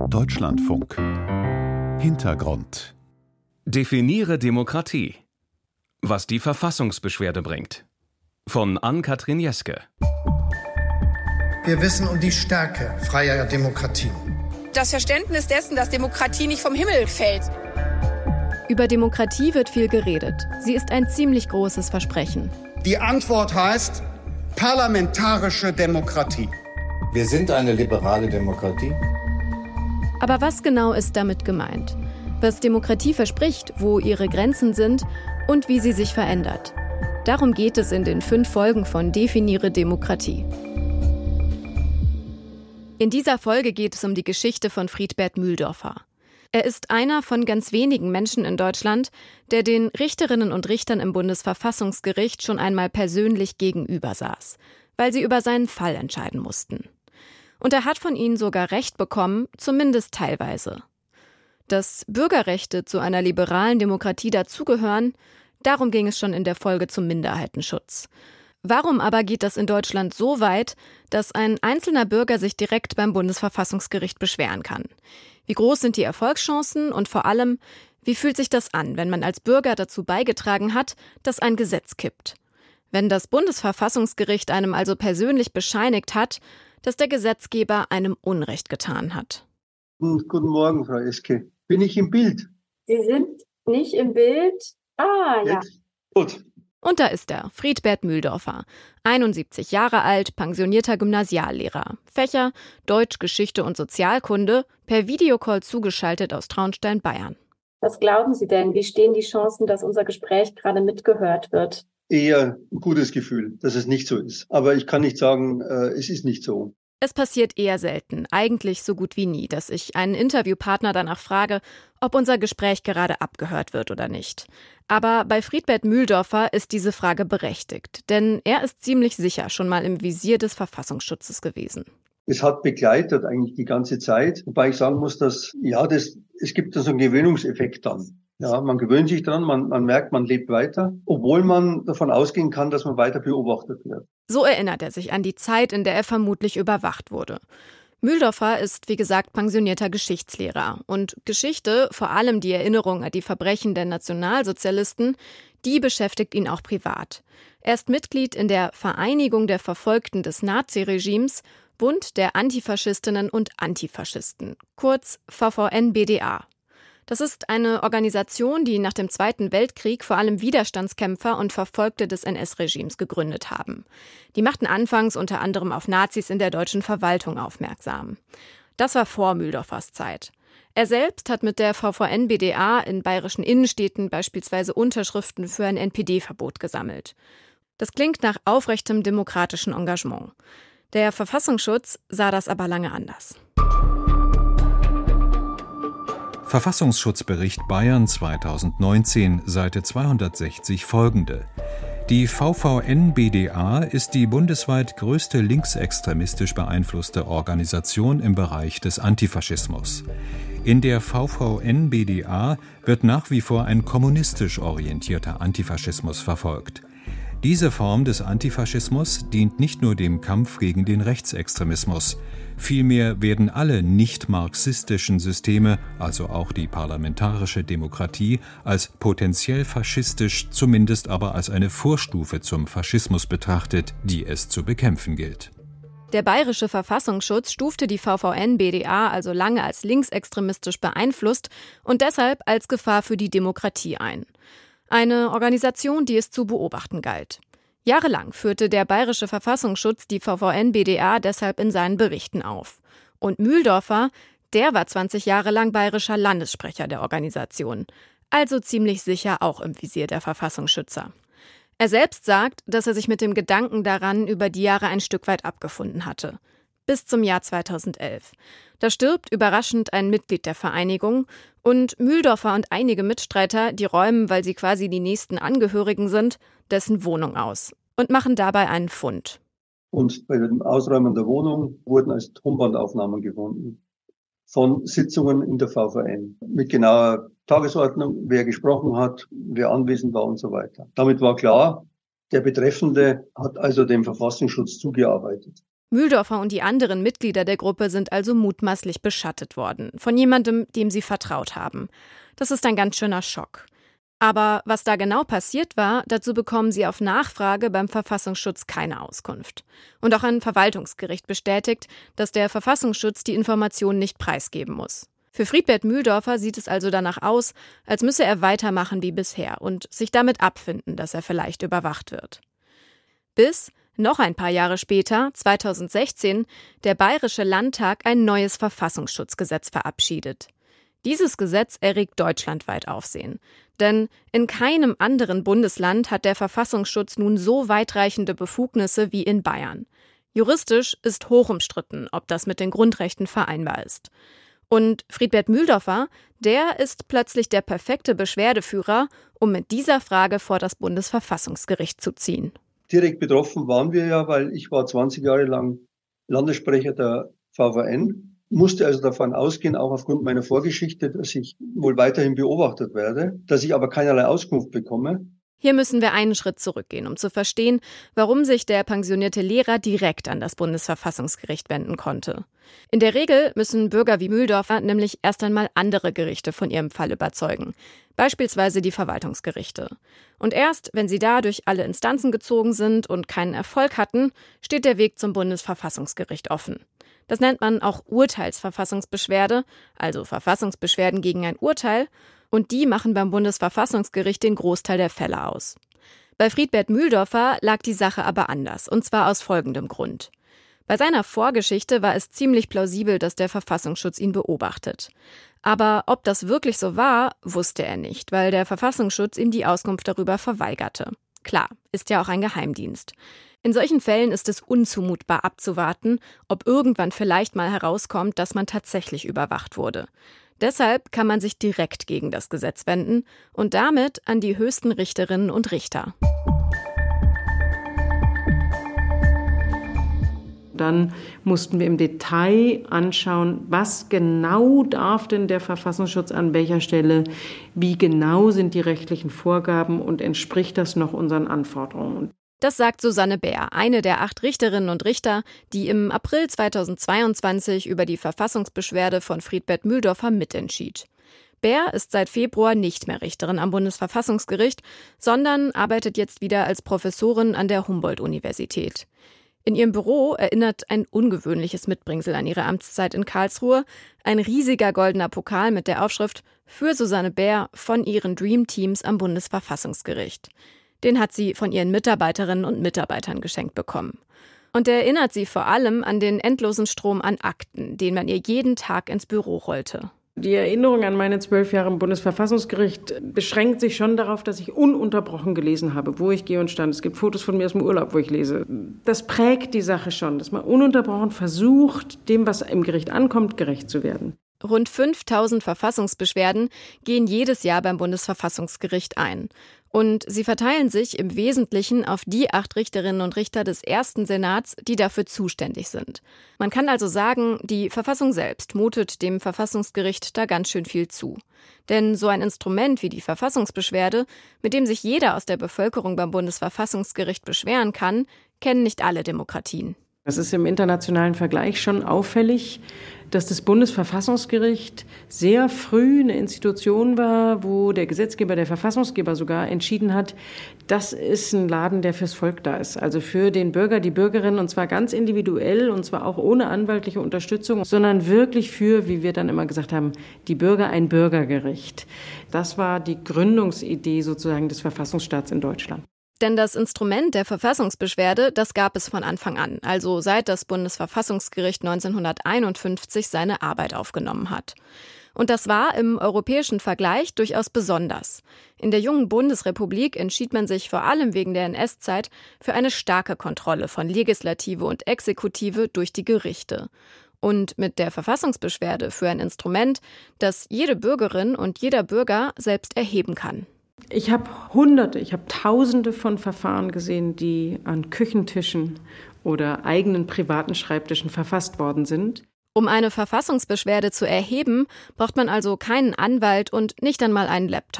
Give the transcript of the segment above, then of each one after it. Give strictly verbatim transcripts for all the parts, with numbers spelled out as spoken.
Deutschlandfunk. Hintergrund. Definiere Demokratie. Was die Verfassungsbeschwerde bringt. Von Ann-Kathrin Jeske. Wir wissen um die Stärke freier Demokratien. Das Verständnis dessen, dass Demokratie nicht vom Himmel fällt. Über Demokratie wird viel geredet. Sie ist ein ziemlich großes Versprechen. Die Antwort heißt parlamentarische Demokratie. Wir sind eine liberale Demokratie. Aber was genau ist damit gemeint? Was Demokratie verspricht, wo ihre Grenzen sind und wie sie sich verändert. Darum geht es in den fünf Folgen von Definiere Demokratie. In dieser Folge geht es um die Geschichte von Friedbert Mühldorfer. Er ist einer von ganz wenigen Menschen in Deutschland, der den Richterinnen und Richtern im Bundesverfassungsgericht schon einmal persönlich gegenüber saß, weil sie über seinen Fall entscheiden mussten. Und er hat von ihnen sogar Recht bekommen, zumindest teilweise. Dass Bürgerrechte zu einer liberalen Demokratie dazugehören, darum ging es schon in der Folge zum Minderheitenschutz. Warum aber geht das in Deutschland so weit, dass ein einzelner Bürger sich direkt beim Bundesverfassungsgericht beschweren kann? Wie groß sind die Erfolgschancen und vor allem, wie fühlt sich das an, wenn man als Bürger dazu beigetragen hat, dass ein Gesetz kippt? Wenn das Bundesverfassungsgericht einem also persönlich bescheinigt hat, dass der Gesetzgeber einem Unrecht getan hat. Guten Morgen, Frau Eske. Bin ich im Bild? Sie sind nicht im Bild? Ah, ja. Jetzt? Gut. Und da ist er, Friedbert Mühldorfer, einundsiebzig Jahre alt, pensionierter Gymnasiallehrer. Fächer Deutsch, Geschichte und Sozialkunde, per Videocall zugeschaltet aus Traunstein, Bayern. Was glauben Sie denn? Wie stehen die Chancen, dass unser Gespräch gerade mitgehört wird? Eher ein gutes Gefühl, dass es nicht so ist. Aber ich kann nicht sagen, äh, es ist nicht so. Es passiert eher selten, eigentlich so gut wie nie, dass ich einen Interviewpartner danach frage, ob unser Gespräch gerade abgehört wird oder nicht. Aber bei Friedbert Mühldorfer ist diese Frage berechtigt, denn er ist ziemlich sicher schon mal im Visier des Verfassungsschutzes gewesen. Es hat begleitet eigentlich die ganze Zeit, wobei ich sagen muss, dass ja, das, es gibt da so einen Gewöhnungseffekt dann. Ja, man gewöhnt sich dran, man, man merkt, man lebt weiter, obwohl man davon ausgehen kann, dass man weiter beobachtet wird. So erinnert er sich an die Zeit, in der er vermutlich überwacht wurde. Mühldorfer ist, wie gesagt, pensionierter Geschichtslehrer. Und Geschichte, vor allem die Erinnerung an die Verbrechen der Nationalsozialisten, die beschäftigt ihn auch privat. Er ist Mitglied in der Vereinigung der Verfolgten des Naziregimes, Bund der Antifaschistinnen und Antifaschisten, kurz V V N B D A. Das ist eine Organisation, die nach dem Zweiten Weltkrieg vor allem Widerstandskämpfer und Verfolgte des N S-Regimes gegründet haben. Die machten anfangs unter anderem auf Nazis in der deutschen Verwaltung aufmerksam. Das war vor Mühldorfers Zeit. Er selbst hat mit der V V N B D A in bayerischen Innenstädten beispielsweise Unterschriften für ein N P D-Verbot gesammelt. Das klingt nach aufrechtem demokratischen Engagement. Der Verfassungsschutz sah das aber lange anders. Verfassungsschutzbericht Bayern zweitausendneunzehn, Seite zweihundertsechzig folgende. Die V V N B D A ist die bundesweit größte linksextremistisch beeinflusste Organisation im Bereich des Antifaschismus. In der V V N B D A wird nach wie vor ein kommunistisch orientierter Antifaschismus verfolgt. Diese Form des Antifaschismus dient nicht nur dem Kampf gegen den Rechtsextremismus. Vielmehr werden alle nicht-marxistischen Systeme, also auch die parlamentarische Demokratie, als potenziell faschistisch, zumindest aber als eine Vorstufe zum Faschismus betrachtet, die es zu bekämpfen gilt. Der bayerische Verfassungsschutz stufte die V V N B D A also lange als linksextremistisch beeinflusst und deshalb als Gefahr für die Demokratie ein. Eine Organisation, die es zu beobachten galt. Jahrelang führte der bayerische Verfassungsschutz die V V N B D A deshalb in seinen Berichten auf. Und Mühldorfer, der war zwanzig Jahre lang bayerischer Landessprecher der Organisation. Also ziemlich sicher auch im Visier der Verfassungsschützer. Er selbst sagt, dass er sich mit dem Gedanken daran über die Jahre ein Stück weit abgefunden hatte. Bis zum Jahr zweitausendelf. Da stirbt überraschend ein Mitglied der Vereinigung und Mühldorfer und einige Mitstreiter, die räumen, weil sie quasi die nächsten Angehörigen sind, dessen Wohnung aus und machen dabei einen Fund. Und bei dem Ausräumen der Wohnung wurden als Tonbandaufnahmen gefunden von Sitzungen in der V V N mit genauer Tagesordnung, wer gesprochen hat, wer anwesend war und so weiter. Damit war klar, der Betreffende hat also dem Verfassungsschutz zugearbeitet. Mühldorfer und die anderen Mitglieder der Gruppe sind also mutmaßlich beschattet worden, von jemandem, dem sie vertraut haben. Das ist ein ganz schöner Schock. Aber was da genau passiert war, dazu bekommen sie auf Nachfrage beim Verfassungsschutz keine Auskunft. Und auch ein Verwaltungsgericht bestätigt, dass der Verfassungsschutz die Informationen nicht preisgeben muss. Für Friedbert Mühldorfer sieht es also danach aus, als müsse er weitermachen wie bisher und sich damit abfinden, dass er vielleicht überwacht wird. Bis noch ein paar Jahre später, zweitausendsechzehn, der Bayerische Landtag ein neues Verfassungsschutzgesetz verabschiedet. Dieses Gesetz erregt deutschlandweit Aufsehen. Denn in keinem anderen Bundesland hat der Verfassungsschutz nun so weitreichende Befugnisse wie in Bayern. Juristisch ist hoch umstritten, ob das mit den Grundrechten vereinbar ist. Und Friedbert Mühldorfer, der ist plötzlich der perfekte Beschwerdeführer, um mit dieser Frage vor das Bundesverfassungsgericht zu ziehen. Direkt betroffen waren wir ja, weil ich war zwanzig Jahre lang Landessprecher der V V N. Musste also davon ausgehen, auch aufgrund meiner Vorgeschichte, dass ich wohl weiterhin beobachtet werde, dass ich aber keinerlei Auskunft bekomme. Hier müssen wir einen Schritt zurückgehen, um zu verstehen, warum sich der pensionierte Lehrer direkt an das Bundesverfassungsgericht wenden konnte. In der Regel müssen Bürger wie Mühldorfer nämlich erst einmal andere Gerichte von ihrem Fall überzeugen, beispielsweise die Verwaltungsgerichte. Und erst, wenn sie da durch alle Instanzen gezogen sind und keinen Erfolg hatten, steht der Weg zum Bundesverfassungsgericht offen. Das nennt man auch Urteilsverfassungsbeschwerde, also Verfassungsbeschwerden gegen ein Urteil, und die machen beim Bundesverfassungsgericht den Großteil der Fälle aus. Bei Friedbert Mühldorfer lag die Sache aber anders, und zwar aus folgendem Grund. Bei seiner Vorgeschichte war es ziemlich plausibel, dass der Verfassungsschutz ihn beobachtet. Aber ob das wirklich so war, wusste er nicht, weil der Verfassungsschutz ihm die Auskunft darüber verweigerte. Klar, ist ja auch ein Geheimdienst. In solchen Fällen ist es unzumutbar abzuwarten, ob irgendwann vielleicht mal herauskommt, dass man tatsächlich überwacht wurde. Deshalb kann man sich direkt gegen das Gesetz wenden und damit an die höchsten Richterinnen und Richter. Dann mussten wir im Detail anschauen, was genau darf denn der Verfassungsschutz an welcher Stelle, wie genau sind die rechtlichen Vorgaben und entspricht das noch unseren Anforderungen. Das sagt Susanne Bär, eine der acht Richterinnen und Richter, die im April zweitausendzweiundzwanzig über die Verfassungsbeschwerde von Friedbert Mühldorfer mitentschied. Bär ist seit Februar nicht mehr Richterin am Bundesverfassungsgericht, sondern arbeitet jetzt wieder als Professorin an der Humboldt-Universität. In ihrem Büro erinnert ein ungewöhnliches Mitbringsel an ihre Amtszeit in Karlsruhe, ein riesiger goldener Pokal mit der Aufschrift „Für Susanne Bär von ihren Dream Teams am Bundesverfassungsgericht". Den hat sie von ihren Mitarbeiterinnen und Mitarbeitern geschenkt bekommen. Und er erinnert sie vor allem an den endlosen Strom an Akten, den man ihr jeden Tag ins Büro rollte. Die Erinnerung an meine zwölf Jahre im Bundesverfassungsgericht beschränkt sich schon darauf, dass ich ununterbrochen gelesen habe, wo ich gehe und stand. Es gibt Fotos von mir aus dem Urlaub, wo ich lese. Das prägt die Sache schon, dass man ununterbrochen versucht, dem, was im Gericht ankommt, gerecht zu werden. Rund fünftausend Verfassungsbeschwerden gehen jedes Jahr beim Bundesverfassungsgericht ein. Und sie verteilen sich im Wesentlichen auf die acht Richterinnen und Richter des ersten Senats, die dafür zuständig sind. Man kann also sagen, die Verfassung selbst mutet dem Verfassungsgericht da ganz schön viel zu. Denn so ein Instrument wie die Verfassungsbeschwerde, mit dem sich jeder aus der Bevölkerung beim Bundesverfassungsgericht beschweren kann, kennen nicht alle Demokratien. Das ist im internationalen Vergleich schon auffällig, dass das Bundesverfassungsgericht sehr früh eine Institution war, wo der Gesetzgeber, der Verfassungsgeber sogar entschieden hat, das ist ein Laden, der fürs Volk da ist. Also für den Bürger, die Bürgerin, und zwar ganz individuell und zwar auch ohne anwaltliche Unterstützung, sondern wirklich für, wie wir dann immer gesagt haben, die Bürger ein Bürgergericht. Das war die Gründungsidee sozusagen des Verfassungsstaats in Deutschland. Denn das Instrument der Verfassungsbeschwerde, das gab es von Anfang an, also seit das Bundesverfassungsgericht neunzehnhunderteinundfünfzig seine Arbeit aufgenommen hat. Und das war im europäischen Vergleich durchaus besonders. In der jungen Bundesrepublik entschied man sich vor allem wegen der N S-Zeit für eine starke Kontrolle von Legislative und Exekutive durch die Gerichte. Und mit der Verfassungsbeschwerde für ein Instrument, das jede Bürgerin und jeder Bürger selbst erheben kann. Ich habe Hunderte, ich habe Tausende von Verfahren gesehen, die an Küchentischen oder eigenen privaten Schreibtischen verfasst worden sind. Um eine Verfassungsbeschwerde zu erheben, braucht man also keinen Anwalt und nicht einmal einen Laptop.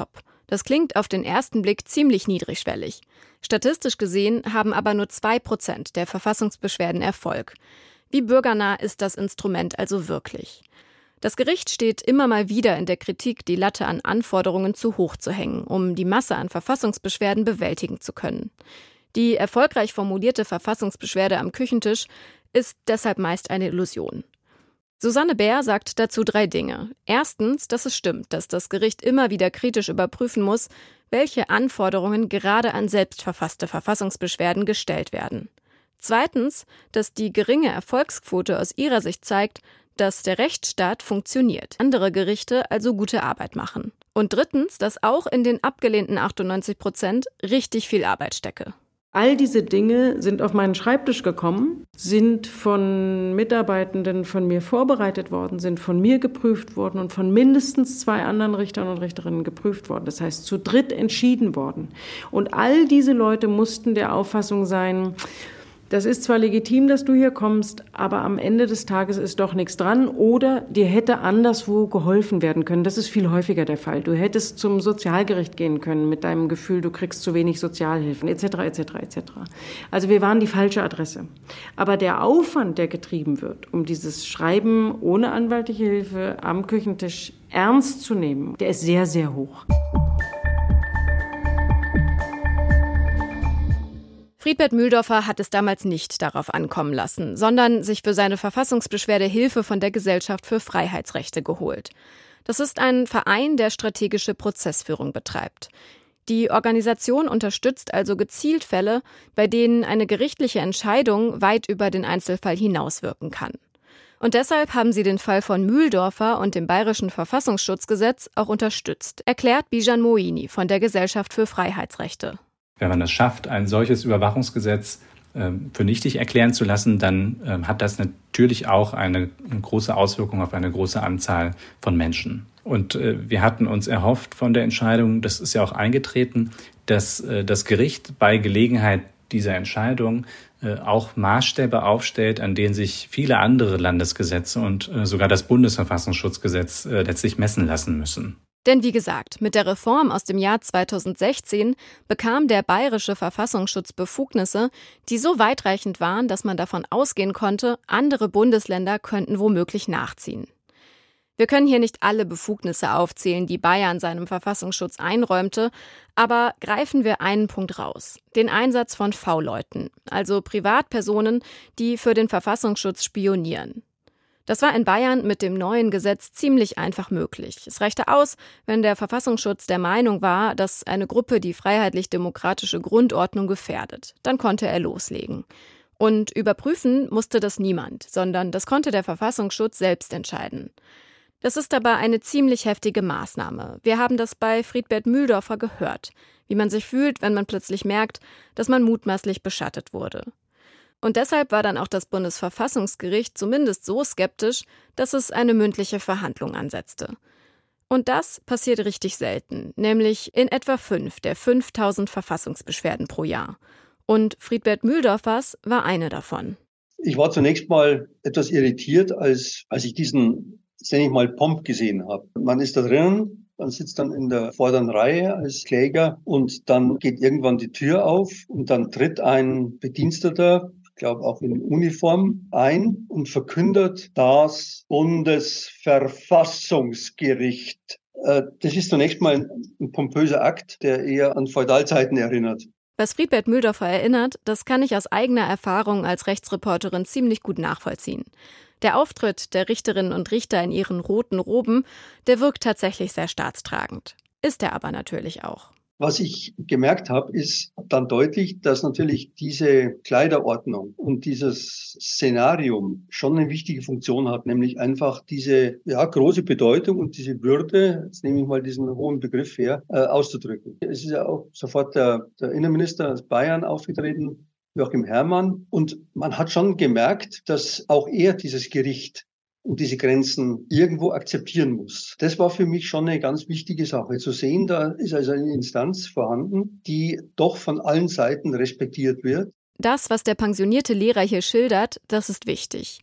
Das klingt auf den ersten Blick ziemlich niedrigschwellig. Statistisch gesehen haben aber nur zwei Prozent der Verfassungsbeschwerden Erfolg. Wie bürgernah ist das Instrument also wirklich? Das Gericht steht immer mal wieder in der Kritik, die Latte an Anforderungen zu hoch zu hängen, um die Masse an Verfassungsbeschwerden bewältigen zu können. Die erfolgreich formulierte Verfassungsbeschwerde am Küchentisch ist deshalb meist eine Illusion. Susanne Bär sagt dazu drei Dinge. Erstens, dass es stimmt, dass das Gericht immer wieder kritisch überprüfen muss, welche Anforderungen gerade an selbstverfasste Verfassungsbeschwerden gestellt werden. Zweitens, dass die geringe Erfolgsquote aus ihrer Sicht zeigt, dass der Rechtsstaat funktioniert, andere Gerichte also gute Arbeit machen. Und drittens, dass auch in den abgelehnten achtundneunzig Prozent richtig viel Arbeit stecke. All diese Dinge sind auf meinen Schreibtisch gekommen, sind von Mitarbeitenden von mir vorbereitet worden, sind von mir geprüft worden und von mindestens zwei anderen Richtern und Richterinnen geprüft worden. Das heißt, zu dritt entschieden worden. Und all diese Leute mussten der Auffassung sein, das ist zwar legitim, dass du hier kommst, aber am Ende des Tages ist doch nichts dran oder dir hätte anderswo geholfen werden können. Das ist viel häufiger der Fall. Du hättest zum Sozialgericht gehen können mit deinem Gefühl, du kriegst zu wenig Sozialhilfen et cetera et cetera et cetera. Also wir waren die falsche Adresse. Aber der Aufwand, der getrieben wird, um dieses Schreiben ohne anwaltliche Hilfe am Küchentisch ernst zu nehmen, der ist sehr, sehr hoch. Friedbert Mühldorfer hat es damals nicht darauf ankommen lassen, sondern sich für seine Verfassungsbeschwerde Hilfe von der Gesellschaft für Freiheitsrechte geholt. Das ist ein Verein, der strategische Prozessführung betreibt. Die Organisation unterstützt also gezielt Fälle, bei denen eine gerichtliche Entscheidung weit über den Einzelfall hinauswirken kann. Und deshalb haben sie den Fall von Mühldorfer und dem Bayerischen Verfassungsschutzgesetz auch unterstützt, erklärt Bijan Moini von der Gesellschaft für Freiheitsrechte. Wenn man es schafft, ein solches Überwachungsgesetz äh, für nichtig erklären zu lassen, dann äh, hat das natürlich auch eine, eine große Auswirkung auf eine große Anzahl von Menschen. Und äh, wir hatten uns erhofft von der Entscheidung, das ist ja auch eingetreten, dass äh, das Gericht bei Gelegenheit dieser Entscheidung äh, auch Maßstäbe aufstellt, an denen sich viele andere Landesgesetze und äh, sogar das Bundesverfassungsschutzgesetz äh, letztlich messen lassen müssen. Denn wie gesagt, mit der Reform aus dem Jahr zweitausendsechzehn bekam der Bayerische Verfassungsschutz Befugnisse, die so weitreichend waren, dass man davon ausgehen konnte, andere Bundesländer könnten womöglich nachziehen. Wir können hier nicht alle Befugnisse aufzählen, die Bayern seinem Verfassungsschutz einräumte, aber greifen wir einen Punkt raus: den Einsatz von V-Leuten, also Privatpersonen, die für den Verfassungsschutz spionieren. Das war in Bayern mit dem neuen Gesetz ziemlich einfach möglich. Es reichte aus, wenn der Verfassungsschutz der Meinung war, dass eine Gruppe die freiheitlich-demokratische Grundordnung gefährdet. Dann konnte er loslegen. Und überprüfen musste das niemand, sondern das konnte der Verfassungsschutz selbst entscheiden. Das ist aber eine ziemlich heftige Maßnahme. Wir haben das bei Friedbert Mühldorfer gehört, wie man sich fühlt, wenn man plötzlich merkt, dass man mutmaßlich beschattet wurde. Und deshalb war dann auch das Bundesverfassungsgericht zumindest so skeptisch, dass es eine mündliche Verhandlung ansetzte. Und das passiert richtig selten, nämlich in etwa fünf der fünftausend Verfassungsbeschwerden pro Jahr. Und Friedbert Mühldorfers war eine davon. Ich war zunächst mal etwas irritiert, als, als ich diesen, nenne ich mal, Pomp gesehen habe. Man ist da drin. Man sitzt dann in der vorderen Reihe als Kläger und dann geht irgendwann die Tür auf und dann tritt ein Bediensteter, ich glaube auch in Uniform, ein und verkündet das Bundesverfassungsgericht. Das ist zunächst mal ein pompöser Akt, der eher an Feudalzeiten erinnert. Was Friedbert Mühldorfer erinnert, das kann ich aus eigener Erfahrung als Rechtsreporterin ziemlich gut nachvollziehen. Der Auftritt der Richterinnen und Richter in ihren roten Roben, der wirkt tatsächlich sehr staatstragend. Ist er aber natürlich auch. Was ich gemerkt habe, ist dann deutlich, dass natürlich diese Kleiderordnung und dieses Szenarium schon eine wichtige Funktion hat, nämlich einfach diese ja, große Bedeutung und diese Würde, jetzt nehme ich mal diesen hohen Begriff her, äh, auszudrücken. Es ist ja auch sofort der, der Innenminister aus Bayern aufgetreten, Joachim Herrmann, und man hat schon gemerkt, dass auch er dieses Gericht und diese Grenzen irgendwo akzeptieren muss. Das war für mich schon eine ganz wichtige Sache. Zu sehen, da ist also eine Instanz vorhanden, die doch von allen Seiten respektiert wird. Das, was der pensionierte Lehrer hier schildert, das ist wichtig.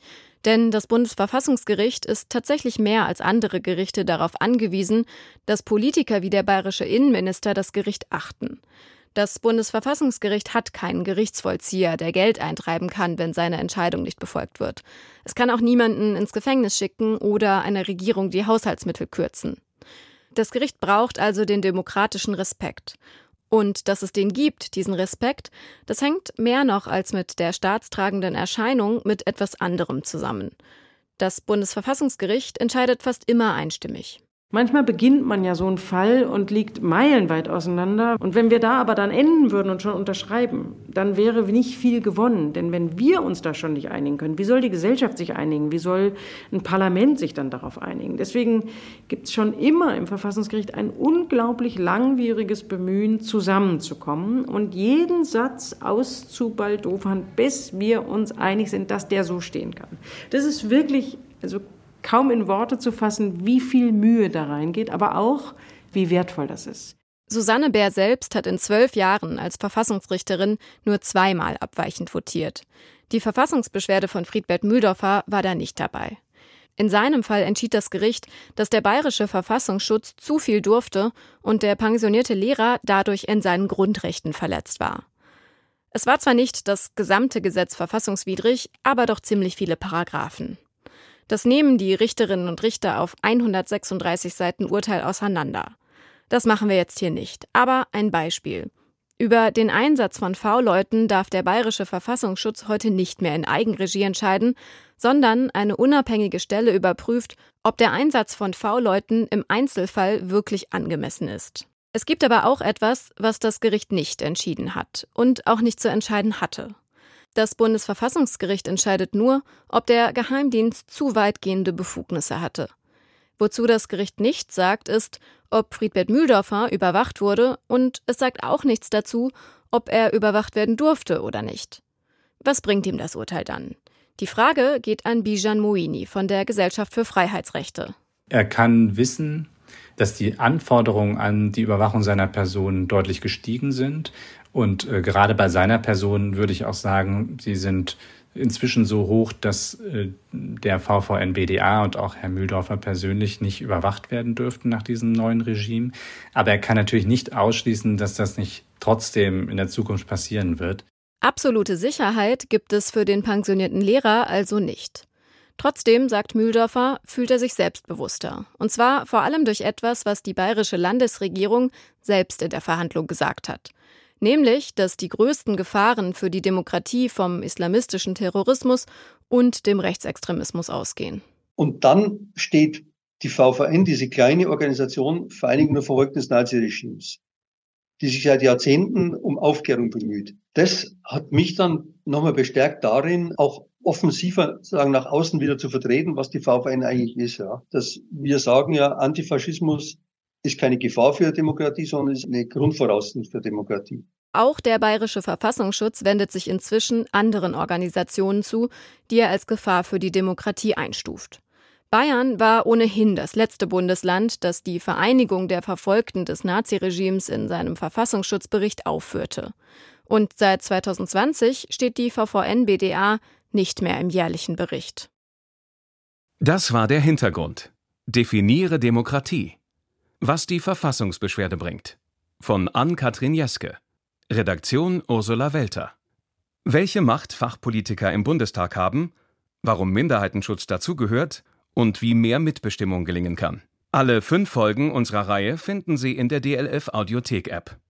Denn das Bundesverfassungsgericht ist tatsächlich mehr als andere Gerichte darauf angewiesen, dass Politiker wie der bayerische Innenminister das Gericht achten. Das Bundesverfassungsgericht hat keinen Gerichtsvollzieher, der Geld eintreiben kann, wenn seine Entscheidung nicht befolgt wird. Es kann auch niemanden ins Gefängnis schicken oder einer Regierung die Haushaltsmittel kürzen. Das Gericht braucht also den demokratischen Respekt. Und dass es den gibt, diesen Respekt, das hängt mehr noch als mit der staatstragenden Erscheinung mit etwas anderem zusammen. Das Bundesverfassungsgericht entscheidet fast immer einstimmig. Manchmal beginnt man ja so einen Fall und liegt meilenweit auseinander. Und wenn wir da aber dann enden würden und schon unterschreiben, dann wäre nicht viel gewonnen. Denn wenn wir uns da schon nicht einigen können, wie soll die Gesellschaft sich einigen? Wie soll ein Parlament sich dann darauf einigen? Deswegen gibt es schon immer im Verfassungsgericht ein unglaublich langwieriges Bemühen, zusammenzukommen und jeden Satz auszubaldowern, bis wir uns einig sind, dass der so stehen kann. Das ist wirklich, also kaum in Worte zu fassen, wie viel Mühe da reingeht, aber auch, wie wertvoll das ist. Susanne Bär selbst hat in zwölf Jahren als Verfassungsrichterin nur zweimal abweichend votiert. Die Verfassungsbeschwerde von Friedbert Mühldorfer war da nicht dabei. In seinem Fall entschied das Gericht, dass der bayerische Verfassungsschutz zu viel durfte und der pensionierte Lehrer dadurch in seinen Grundrechten verletzt war. Es war zwar nicht das gesamte Gesetz verfassungswidrig, aber doch ziemlich viele Paragraphen. Das nehmen die Richterinnen und Richter auf hundertsechsunddreißig Seiten Urteil auseinander. Das machen wir jetzt hier nicht, aber ein Beispiel. Über den Einsatz von V-Leuten darf der bayerische Verfassungsschutz heute nicht mehr in Eigenregie entscheiden, sondern eine unabhängige Stelle überprüft, ob der Einsatz von V-Leuten im Einzelfall wirklich angemessen ist. Es gibt aber auch etwas, was das Gericht nicht entschieden hat und auch nicht zu entscheiden hatte. Das Bundesverfassungsgericht entscheidet nur, ob der Geheimdienst zu weitgehende Befugnisse hatte. Wozu das Gericht nichts sagt, ist, ob Friedbert Mühldorfer überwacht wurde, und es sagt auch nichts dazu, ob er überwacht werden durfte oder nicht. Was bringt ihm das Urteil dann? Die Frage geht an Bijan Moini von der Gesellschaft für Freiheitsrechte. Er kann wissen, dass die Anforderungen an die Überwachung seiner Person deutlich gestiegen sind. Und äh, gerade bei seiner Person würde ich auch sagen, sie sind inzwischen so hoch, dass äh, der V V N B D A und auch Herr Mühldorfer persönlich nicht überwacht werden dürften nach diesem neuen Regime. Aber er kann natürlich nicht ausschließen, dass das nicht trotzdem in der Zukunft passieren wird. Absolute Sicherheit gibt es für den pensionierten Lehrer also nicht. Trotzdem, sagt Mühldorfer, fühlt er sich selbstbewusster. Und zwar vor allem durch etwas, was die bayerische Landesregierung selbst in der Verhandlung gesagt hat. Nämlich, dass die größten Gefahren für die Demokratie vom islamistischen Terrorismus und dem Rechtsextremismus ausgehen. Und dann steht die V V N, diese kleine Organisation Vereinigung der Verfolgten des Naziregimes, die sich seit Jahrzehnten um Aufklärung bemüht. Das hat mich dann nochmal bestärkt darin, auch offensiver sagen, nach außen wieder zu vertreten, was die V V N eigentlich ist. Ja. Dass wir sagen ja, Antifaschismus ist keine Gefahr für Demokratie, sondern ist eine Grundvoraussetzung für Demokratie. Auch der bayerische Verfassungsschutz wendet sich inzwischen anderen Organisationen zu, die er als Gefahr für die Demokratie einstuft. Bayern war ohnehin das letzte Bundesland, das die Vereinigung der Verfolgten des Naziregimes in seinem Verfassungsschutzbericht aufführte. Und seit zweitausendzwanzig steht die V V N B D A nicht mehr im jährlichen Bericht. Das war der Hintergrund. Definiere Demokratie. Was die Verfassungsbeschwerde bringt. Von Ann-Kathrin Jeske. Redaktion Ursula Welter. Welche Macht Fachpolitiker im Bundestag haben, warum Minderheitenschutz dazugehört und wie mehr Mitbestimmung gelingen kann. Alle fünf Folgen unserer Reihe finden Sie in der D L F Audiothek-App.